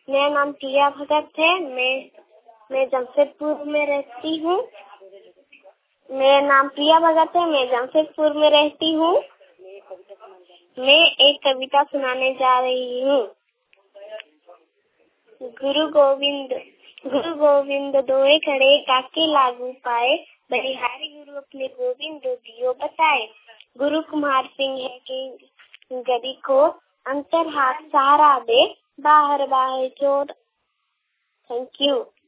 मेरा नाम प्रिया भगत है। मैं जमशेदपुर में रहती हूँ। मेरा नाम प्रिया भगत है। मैं जमशेदपुर में रहती हूँ। मैं एक कविता सुनाने जा रही हूँ। गुरु गोविंद दोए खड़े, काके लागू पाए, बलिहारी गुरु अपने गोविंद दियो बताए। गुरु कुमार सिंह है कि गदी को अंतर हाथ सहारा दे, बाहर बाहर चोर। Thank you.